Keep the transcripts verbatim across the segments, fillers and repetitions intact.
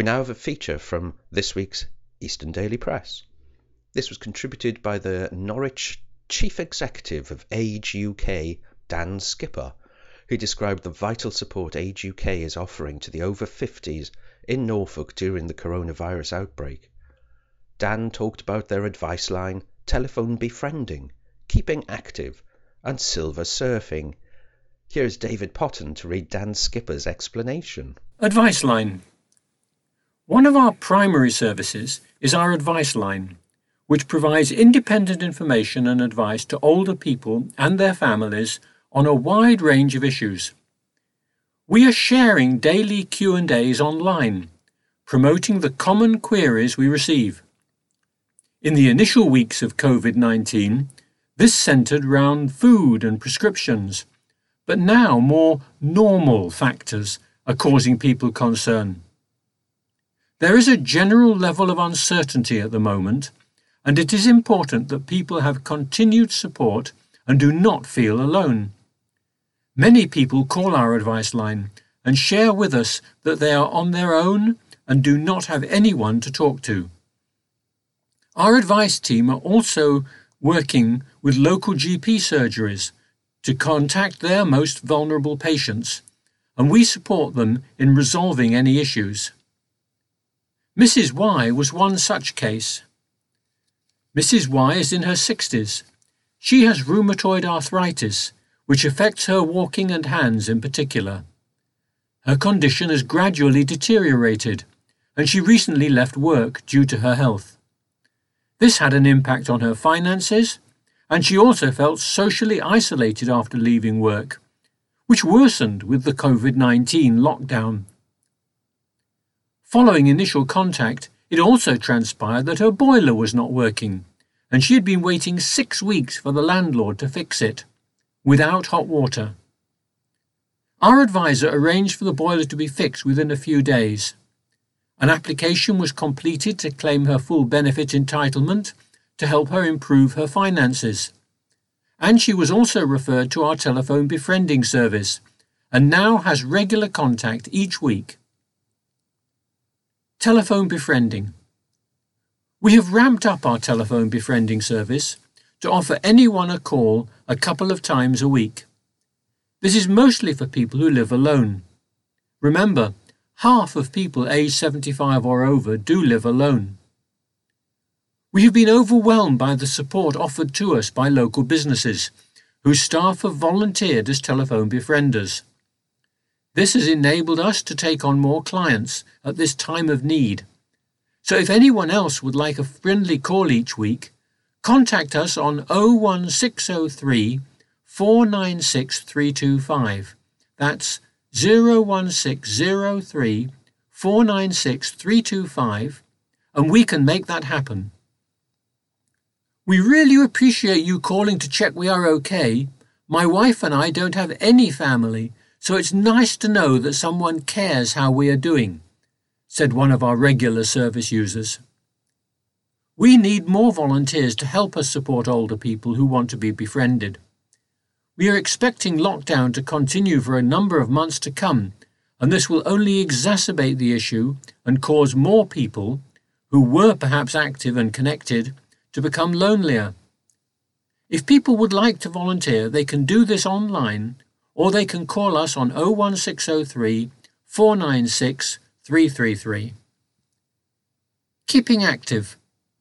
We now have a feature from this week's Eastern Daily Press. This was contributed by the Norwich Chief Executive of Age U K, Dan Skipper, who described the vital support Age U K is offering to the over fifties in Norfolk during the coronavirus outbreak. Dan talked about their advice line, telephone befriending, keeping active, and silver surfing. Here's David Potton to read Dan Skipper's explanation. Advice line. One of our primary services is our advice line, which provides independent information and advice to older people and their families on a wide range of issues. We are sharing daily Q and A's online, promoting the common queries we receive. In the initial weeks of COVID nineteen, this centred around food and prescriptions, but now more normal factors are causing people concern. There is a general level of uncertainty at the moment, and it is important that people have continued support and do not feel alone. Many people call our advice line and share with us that they are on their own and do not have anyone to talk to. Our advice team are also working with local G P surgeries to contact their most vulnerable patients, and we support them in resolving any issues. Missus Y was one such case. Missus Y is in her sixties. She has rheumatoid arthritis, which affects her walking and hands in particular. Her condition has gradually deteriorated, and she recently left work due to her health. This had an impact on her finances, and she also felt socially isolated after leaving work, which worsened with the COVID nineteen lockdown. Following initial contact, it also transpired that her boiler was not working, and she had been waiting six weeks for the landlord to fix it, without hot water. Our advisor arranged for the boiler to be fixed within a few days. An application was completed to claim her full benefit entitlement to help her improve her finances. And she was also referred to our telephone befriending service, and now has regular contact each week. Telephone befriending. We have ramped up our telephone befriending service to offer anyone a call a couple of times a week. This is mostly for people who live alone. Remember, half of people aged seventy-five or over do live alone. We have been overwhelmed by the support offered to us by local businesses, whose staff have volunteered as telephone befrienders. This has enabled us to take on more clients at this time of need. So if anyone else would like a friendly call each week, contact us on oh one six oh three, four nine six, three two five. That's oh one six oh three, four nine six, three two five, and we can make that happen. We really appreciate you calling to check we are okay. My wife and I don't have any family, so it's nice to know that someone cares how we are doing, said one of our regular service users. We need more volunteers to help us support older people who want to be befriended. We are expecting lockdown to continue for a number of months to come, and this will only exacerbate the issue and cause more people, who were perhaps active and connected, to become lonelier. If people would like to volunteer, they can do this online, or they can call us on oh one six oh three, four nine six, three three three. Keeping active.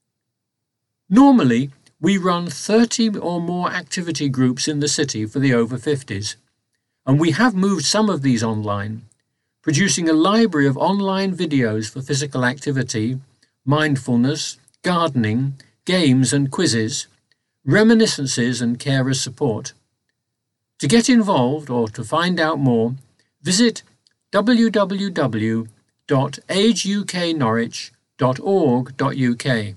Normally, we run thirty or more activity groups in the city for the over fifties, and we have moved some of these online, producing a library of online videos for physical activity, mindfulness, gardening, games and quizzes, reminiscences and carer support. To get involved or to find out more, visit w w w dot age u k norwich dot org dot u k.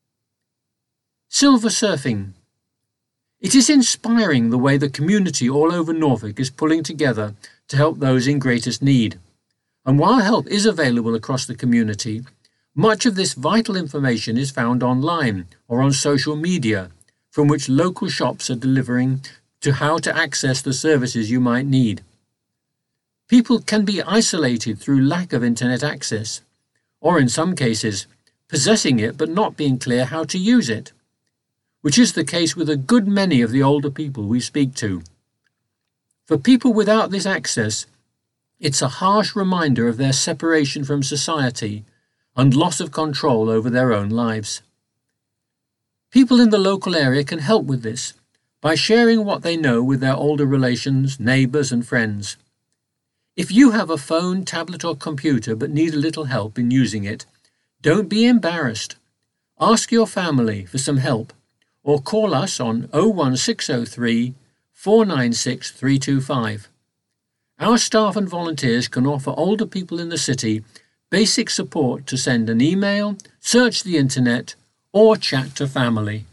Silver surfing. It is inspiring the way the community all over Norfolk is pulling together to help those in greatest need. And while help is available across the community, much of this vital information is found online or on social media, from which local shops are delivering to how to access the services you might need. People can be isolated through lack of internet access, or in some cases, possessing it but not being clear how to use it, which is the case with a good many of the older people we speak to. For people without this access, it's a harsh reminder of their separation from society and loss of control over their own lives. People in the local area can help with this by sharing what they know with their older relations, neighbours and friends. If you have a phone, tablet or computer but need a little help in using it, don't be embarrassed. Ask your family for some help or call us on oh one six oh three, four nine six, three two five. Our staff and volunteers can offer older people in the city basic support to send an email, search the internet or chat to family.